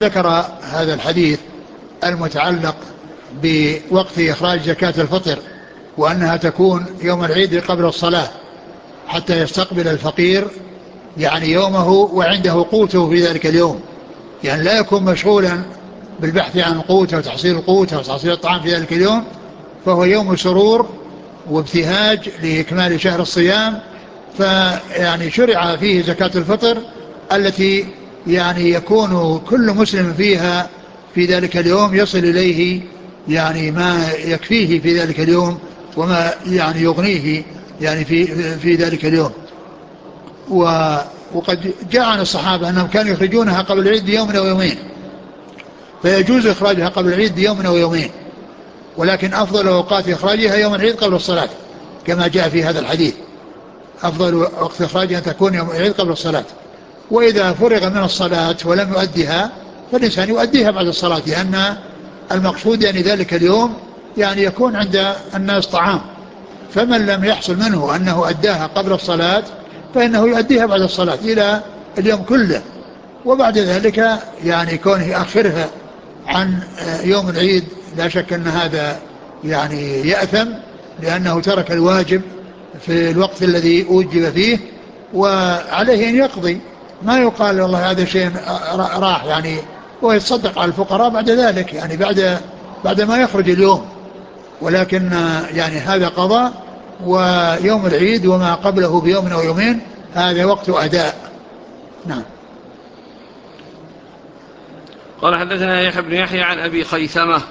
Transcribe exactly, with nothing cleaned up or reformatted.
ذكر هذا الحديث المتعلق بوقت إخراج زكاة الفطر وأنها تكون يوم العيد قبل الصلاة حتى يستقبل الفقير يعني يومه وعنده قوته في ذلك اليوم، يعني لا يكون مشغولا بالبحث عن القوت وتحصيل القوت وتحصيل الطعام في ذلك اليوم، فهو يوم سرور وابتهاج لإكمال شهر الصيام. فيعني شرع فيه زكاة الفطر التي يعني يكون كل مسلم فيها في ذلك اليوم يصل إليه يعني ما يكفيه في ذلك اليوم وما يعني يغنيه يعني في, في ذلك اليوم. وقد جاء عن الصحابة أنهم كانوا يخرجونها قبل العيد بيوم أو يومين، فيجوز إخراجها قبل العيد بيوم أو يومين، ولكن أفضل أوقات إخراجها يوم العيد قبل الصلاة كما جاء في هذا الحديث، أفضل وقت إخراجها تكون يوم العيد قبل الصلاة. وإذا فرغ من الصلاة ولم يؤديها فالإنسان يؤديها بعد الصلاة، لأن المقصود يعني ذلك اليوم يعني يكون عند الناس طعام، فمن لم يحصل منه أنه أداها قبل الصلاة فإنه يؤديها بعد الصلاة إلى اليوم كله، وبعد ذلك يعني كونه يأخرها عن يوم العيد لا شك أن هذا يعني يأثم لأنه ترك الواجب في الوقت الذي أوجب فيه، وعليه أن يقضي، ما يقال والله هذا شيء راح يعني ويتصدق على الفقراء بعد ذلك يعني بعد بعد ما يخرج اليوم، ولكن يعني هذا قضاء، ويوم العيد وما قبله بيوم أو يومين هذا وقت أداء. نعم. قال حدثنا يحيى بن يحيى عن أبي خيثمة